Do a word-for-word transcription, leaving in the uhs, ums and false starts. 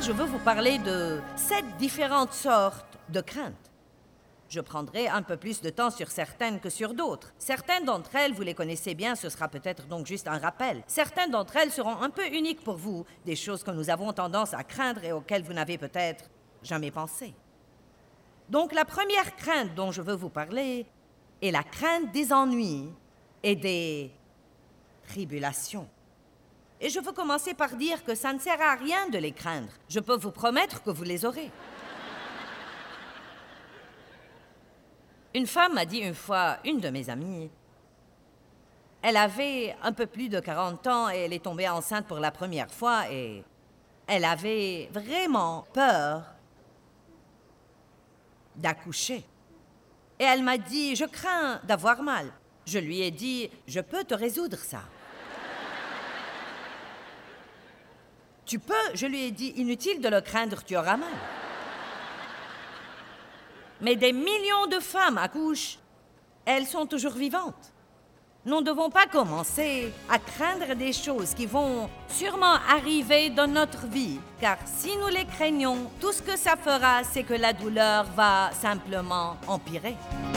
je veux vous parler de sept différentes sortes de craintes. Je prendrai un peu plus de temps sur certaines que sur d'autres. Certaines d'entre elles, vous les connaissez bien, ce sera peut-être donc juste un rappel. Certaines d'entre elles seront un peu uniques pour vous, des choses que nous avons tendance à craindre et auxquelles vous n'avez peut-être jamais pensé. Donc la première crainte dont je veux vous parler est la crainte des ennuis et des tribulations. Et je veux commencer par dire que ça ne sert à rien de les craindre. Je peux vous promettre que vous les aurez. Une femme m'a dit une fois, une de mes amies, elle avait un peu plus de quarante ans et elle est tombée enceinte pour la première fois et elle avait vraiment peur d'accoucher. Et elle m'a dit, je crains d'avoir mal. Je lui ai dit, je peux te résoudre ça. Tu peux, je lui ai dit, inutile de le craindre, tu auras mal. Mais des millions de femmes accouchent, elles sont toujours vivantes. Nous ne devons pas commencer à craindre des choses qui vont sûrement arriver dans notre vie, car si nous les craignons, tout ce que ça fera, c'est que la douleur va simplement empirer.